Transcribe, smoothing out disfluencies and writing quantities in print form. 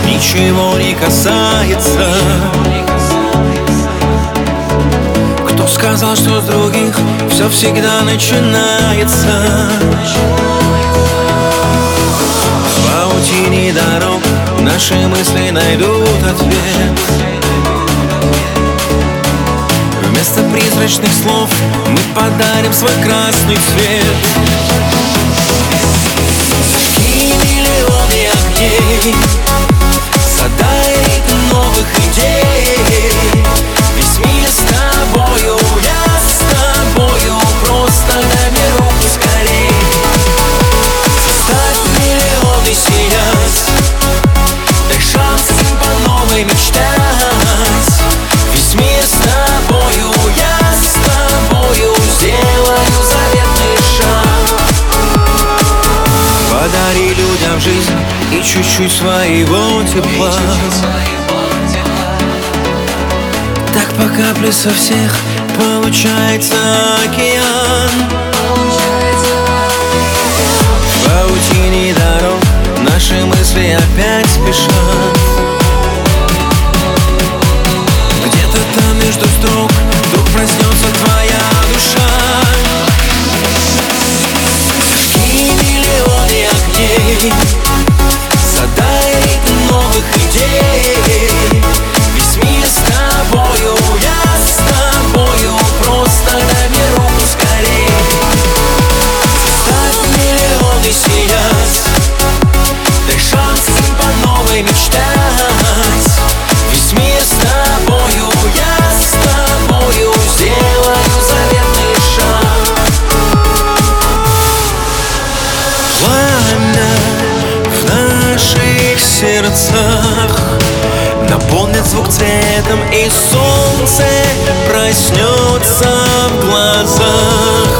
ничего не касается. Кто сказал, что с других все всегда начинается? В паутине дорог наши мысли найдут ответ. Вместо призрачных слов мы подарим свой красный цвет. Зажги миллионы огней, задай ритм новых идей. Весь мир с тобою, я с тобою, просто дай мне руку скорей. Заставь миллионы сиять, дай шанс им по новой мечтать. Весь мир с тобою, я с тобою, сделаю заветный шаг. Подари людям жизнь и чуть-чуть своего тепла. Так по капле со всех получается океан. В паутине дорог наши мысли опять спешат. Где-то там между строк вдруг проснется твоя душа. Зажги миллионы огней, задай ритм новых идей. Весь мир с тобою, я с тобою, просто дай мне руку скорей. Заставь миллионы сиять, дай шанс им по новой мечтать. Весь мир с тобою, я с тобою, сделаю заветный шаг. Пламя в наших сердцах наполнит звук цветом, и солнце проснется в глазах.